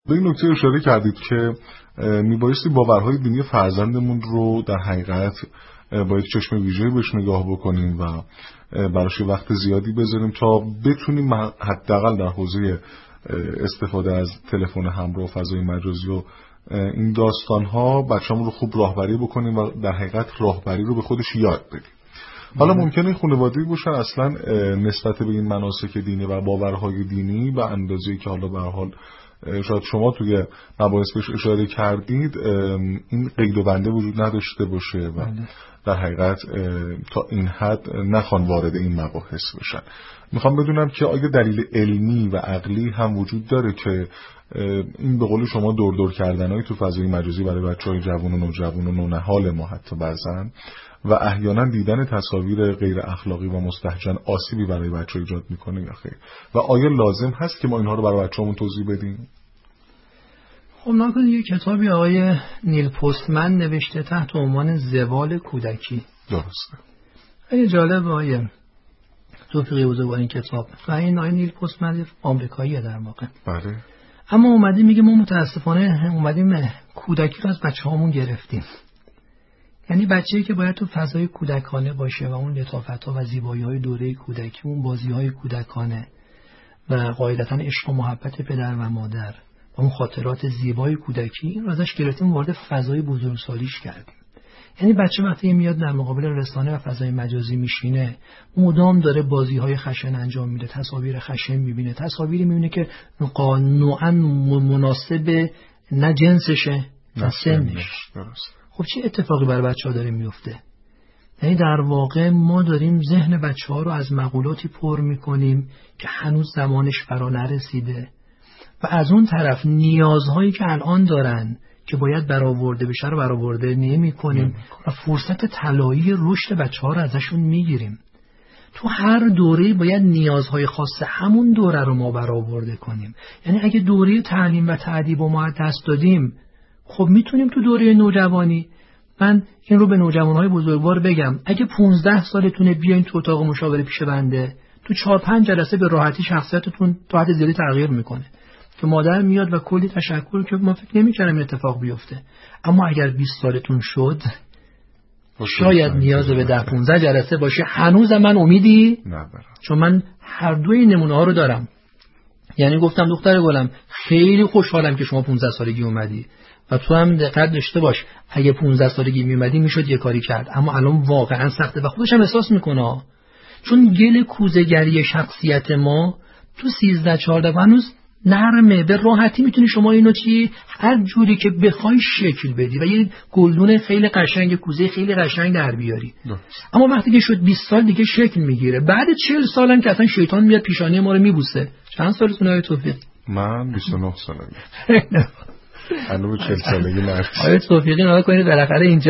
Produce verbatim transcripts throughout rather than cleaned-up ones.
به این نکته اشاره کردید که میبایستی باورهای دینی فرزندمون رو در حقیقت باید چشم ویژه‌ای بهش نگاه بکنیم و براش وقت زیادی بذاریم تا بتونیم حداقل در حوزه استفاده از تلفن همراه و فضای مجازی و این داستان‌ها بچه‌مون رو خوب راهبری بکنیم و در حقیقت راهبری رو به خودش یاد بدیم. حالا ممکنه خانواده‌ای باشن اصلا نسبت به این مناسک دینی و باورهای دینی به اندازه‌ای که حالا به هر حال شاید شما توی مباحث بهش اشاره کردید این قید و بنده وجود نداشته باشه و در حقیقت تا این حد نخوان وارد این مباحث بشن. میخوام بدونم که آیا دلیل علمی و عقلی هم وجود داره که این به قول شما دور دور کردنهای تو فضای مجازی برای بچهای جوان و نوجوان و نونهال ما حتی بعضن و احیانا دیدن تصاویر غیر اخلاقی و مستهجن آسیبی برای بچه ایجاد میکنه یا خیر؟ و آیا لازم هست که ما اینها رو برای بچه‌مون توضیح بدیم؟ خب نکنید یه کتابی آقای نیل پستمن نوشته تحت عنوان زوال کودکی. درسته. خیلی جالب آقای توفیقی بزرگوار این کتاب و این آقای نیل پستمن آمریکاییه در واقع. بله. اما اومدیم میگه ما متاسفانه اومدیم کودکی رو از بچه‌هامون گرفتیم. یعنی بچه‌ای که باید تو فضای کودکانه باشه و اون لطافت‌ها و زیبایی‌های دوره کودکی، اون بازی‌های کودکانه و قاعدتاً عشق و محبت پدر و مادر و اون خاطرات زیبای کودکی، این رو ازش گرفتیم وارد فضای بزرگسالیش کردیم. یعنی بچه وقتی میاد در مقابل رسانه و فضای مجازی میشینه، مدام داره بازی‌های خشن انجام میده، تصاویر خشن میبینه، تصاویری میبینه که نوعاً مناسب نه جنسشه نه سنش. خب چه اتفاقی برای بچه‌ها داره میفته؟ یعنی در واقع ما داریم ذهن بچه‌ها رو از مقولاتی پر میکنیم که هنوز زمانش فرا نرسیده و از اون طرف نیازهایی که الان دارن که باید برآورده بشه رو برآورده نمی‌کنیم و فرصت طلایی رشد بچه‌ها رو ازشون میگیریم. تو هر دوره باید نیازهای خاص همون دوره رو ما برآورده کنیم. یعنی اگه دوره تعلیم و تأدیب رو ما دست دادیم، خب میتونیم تو دوره نوجوانی، من این رو به نوجوانهای بزرگوار بگم، اگه پونزده سالتونه بیاین تو اتاق مشاوره پیش بنده، تو چهار پنج جلسه به راحتی شخصیتتون تا حد زیادی تغییر میکنه که مادر میاد و کلی تشکر که ما فکر نمی‌کردیم این اتفاق بیفته. اما اگر بیست سالتون شد شاید نیاز به ده پانزده جلسه باشه. هنوز من امیدی ندارم، چون من هر دوی نمونه ها رو دارم. یعنی گفتم دختر گلم خیلی خوشحالم که شما پانزده سالگی اومدی و تو هم دقت داشته باش، اگه پانزده سالگی میومدی میشد یه کاری کرد، اما الان واقعا سخته و خودش هم احساس میکنه، چون گل کوزه‌گری شخصیت ما تو سیزده چهارده هنوز نرمه، به راحتی میتونی شما اینو چی هر جوری که بخوای شکل بدی و یه گلدون خیلی قشنگ، کوزه خیلی قشنگ در بیاری. ده. اما وقتی که شد بیست سال دیگه شکل میگیره، بعد چهل سالم که اصلا شیطان میاد پیشانی ما رو میبوسه. چند سالتونه آقای توفیق؟ من بیست و نه سالم. الان چهل سالگی نرسید. آقای توفیقی نگاه کنید بالاخره اینجا.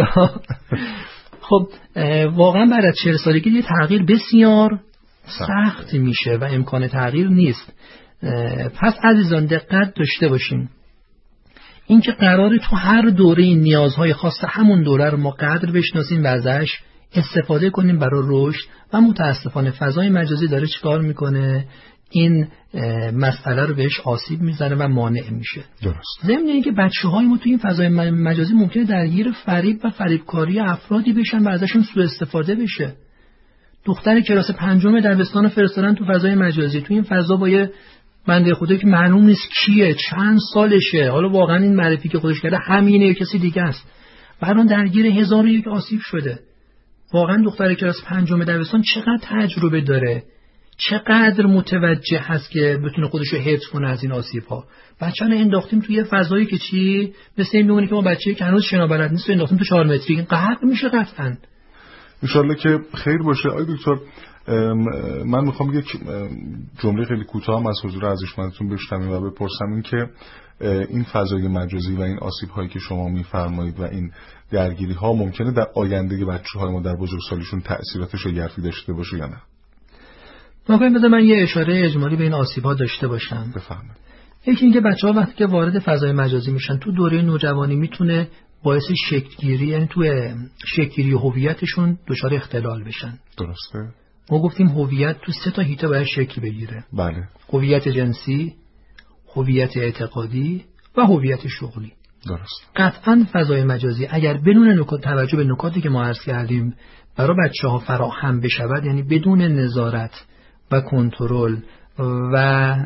خب واقعا بعد از چهل سالگی یه تغییر بسیار سخت میشه و امکان تغییر نیست. پس عزیزان دقت داشته باشیم، این که قراره تو هر دوره نیازهای خاص همون دوره رو ما قدر بشناسیم و ازش استفاده کنیم برای رشد و متاسفانه فضای مجازی داره چیکار میکنه؟ این مسئله رو بهش آسیب میزنه و مانع میشه. درست. ضمن اینکه بچه‌های ما تو این فضای مجازی ممکنه درگیر فریب و فریبکاری افرادی بشن و ازشون سوء استفاده بشه. دختر کلاس پنجم دبستان فرستادن تو فضای مجازی، تو این فضا با یه بنده خدا که معلوم نیست کیه، چند سالشه، حالا واقعا این معرفی که خودش کرده همینه یا کسی دیگه است، برای درگیر هزار و یک آسیب شده. واقعا دختر کلاس پنجم دبستان چقدر تجربه داره، چقدر متوجه هست که بتونه خودش رو حفظ کنه از این آسیب ها. بچه رو انداختیم توی فضایی که چی مثل این میمونه که ما بچه‌ای که هنوز شنا بلد نیست انداختیم تو چهار متری، این غرق میشه قطعاً. ان شاءالله که خیر باشه. آقای دکتر من میخوام یک جمله خیلی کوتاه هم از حضور ارزشمندتون بشنویم و بپرسم این که این فضای مجازی و این آسیب هایی که شما میفرمایید و این درگیری ها ممکنه در آینده بچه‌های ما در بزرگسالیشون تأثیرات شگرفی داشته باشه یا نه؟ واقعا بذار من یه اشاره اجمالی به این آسیب ها داشته باشم. بفرمایید. یکی اینکه بچه‌ها وقتی که وارد فضای مجازی میشن تو دوره نوجوانی میتونه باعث شکلگیری، یعنی تو شکلگیری هویتشون دچار اختلال بشن. درسته. ما گفتیم هویت تو سه تا حیطه باید شکل بگیره. بله. هویت جنسی، هویت اعتقادی و هویت شغلی. درست. قطعا فضای مجازی اگر بدون نکات توجه به نکاتی که ما عرض کردیم برای بچه‌ها فراهم بشود، یعنی بدون نظارت و کنترل و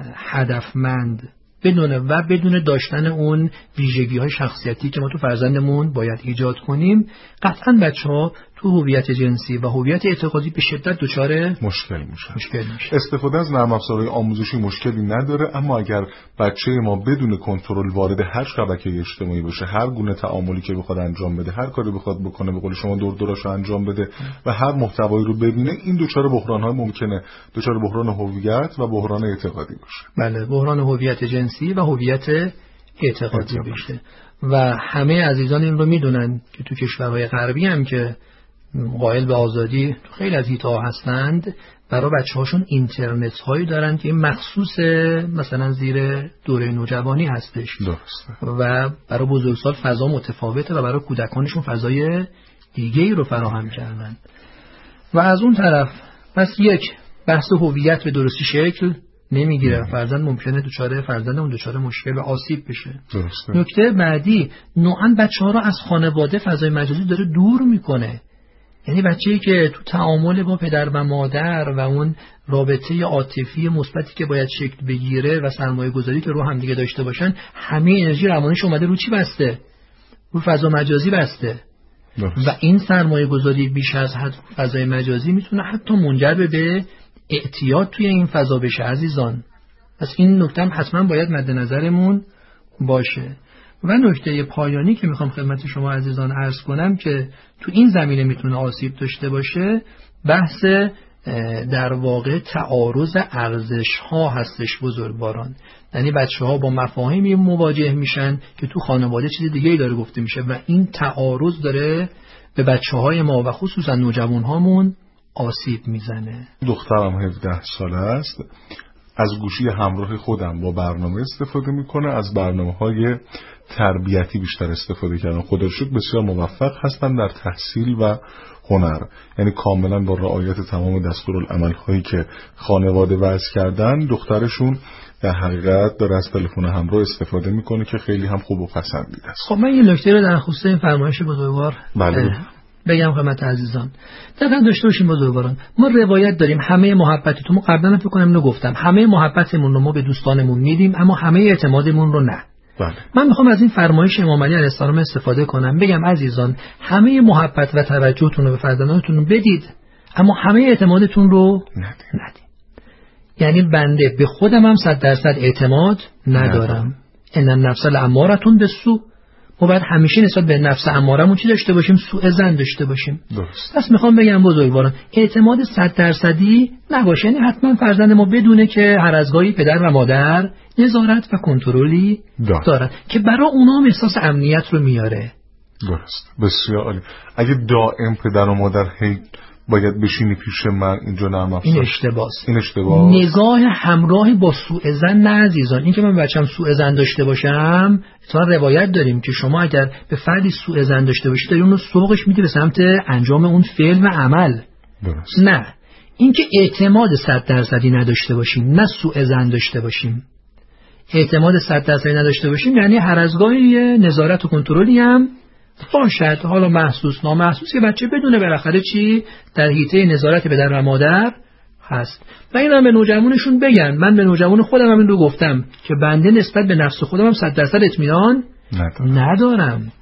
هدفمند، بدون و بدون داشتن اون ویژگی‌های شخصیتی که ما تو فرزندمون باید ایجاد کنیم، قطعاً بچه‌ها تو هویت جنسی و هویت اعتقادی به شدت دچار مشکل میشه. مشکل میشه. استفاده از نرم افزارهای آموزشی مشکلی نداره، اما اگر بچه ما بدون کنترل وارد هر شبکه اجتماعی بشه، هر گونه تعاملی که بخواد انجام بده، هر کاری بخواد بکنه، به قول شما دور دوراشو انجام بده و هر محتوایی رو ببینه، این دچار بحران‌های ممکنه دچار بحران هویت و بحران اعتقادی بشه. بله، بحران هویت جنسی و هویت اعتقادی بشه. و همه عزیزان این رو میدونن که تو کشورهای غربی هم که قائل به آزادی تو خیلی از حیطه‌ها هستند، برای بچه‌هاشون اینترنت هایی دارن که مخصوص مثلا زیر دوره نوجوانی هستش. درسته. و برای بزرگسال فضا متفاوته و برای کودکانشون فضای دیگه‌ای رو فراهم کردن. و از اون طرف پس یک بحث هویت به درستی شکل نمیگیره، فرزند ممکنه دچار فرزندمون دچار مشکل و آسیب بشه. درسته. نکته بعدی، نوعاً بچه‌ها رو از خانواده فضای مجازی داره دور میکنه. یعنی بچه‌ای که تو تعامل با پدر و مادر و اون رابطه عاطفی مثبتی که باید شکل بگیره و سرمایه گذاری که رو هم دیگه داشته باشن، همه انرژی روانیش اومده رو چی بسته؟ رو فضا مجازی بسته. درست. و این سرمایه گذاری بیش از حد فضای مجازی میتونه حتی منجر به اعتیاد توی این فضا بشه عزیزان. پس این نکته هم حتما باید مد نظرمون باشه. و نکته پایانی که میخوام خدمت شما عزیزان عرض کنم که تو این زمینه میتونه آسیب داشته باشه، بحث در واقع تعارض ارزش ها هستش بزرگواران. یعنی بچه ها با مفاهیمی مواجه میشن که تو خانواده چیز دیگه ای داره گفته میشه و این تعارض داره به بچه های ما و خصوصا نوجوان هامون آسیب میزنه. دخترم هفده ساله است، از گوشی همراه خودم با برنامه استفاده میکنه، از برنامه‌های تربیتی بیشتر استفاده کردن. خدا رو شکر بسیار موفق هستن در تحصیل و هنر، یعنی کاملا با رعایت تمام دستورالعمل‌هایی که خانواده وضع کردن. دخترشون در حقیقت داره از تلفن همراه استفاده میکنه که خیلی هم خوب و پسندیده است. خب من یه نکته رو در خصوص این فرمایش بزرگوار بله بگم خدمت عزیزان. دقیقاً داشته باشیم بزرگواران، ما روایت داریم همه محبتتون، ما قبلا فکر کنم اینو گفتم، همه محبتمون رو ما به دوستانمون میدیم اما همه اعتمادمون رو نه. بله. من میخوام از این فرمایش امام علی علیه السلام استفاده کنم، بگم عزیزان همه محبت و توجهتون رو به فرزندانتون بدید اما همه اعتمادتون رو ندید. ندید. یعنی بنده به خودم هم صد درصد اعتماد ندارم. ان النفس لامارة بالسوء. ما باید همیشه نسبت به نفس امارمون چی داشته باشیم؟ سوء ظن داشته باشیم. درست. پس میخوام بگم بزرگواران اعتماد صد درصدی نباشه، یعنی حتما فرزند ما بدونه که هر از گاهی پدر و مادر نظارت و کنترلی دارد دارد که برای اونا هم احساس امنیت رو میاره. درست. بسیار عالی. اگه دائم پدر و مادر هی باید بشینی پیش من اینجا نرم افزار، این اشتباهه. این اشتباه. نگاه همراه با سوء ظن نه عزیزان. این که من بچم سوء ظن داشته باشم، اتفاقا روایت داریم که شما اگر به فردی سوء ظن داشته باشید داری اون رو سوقش میدی به سمت انجام اون فعل و عمل. درست. نه، این که اعتماد صد درصدی نداشته باشیم، نه سوء ظن داشته باشیم. اعتماد صد درصدی نداشته باشیم یعنی هر از گاهی نظارت و کنترلی هم باشد، حالا محسوس نامحسوس، که بچه بدونه بالاخره چی در حیطه نظارت پدر و مادر هست. و این هم به نوجوانشون بگن. من به نوجوان خودم هم این رو گفتم که بنده نسبت به نفس خودم هم صد درصد اطمینان ندارم.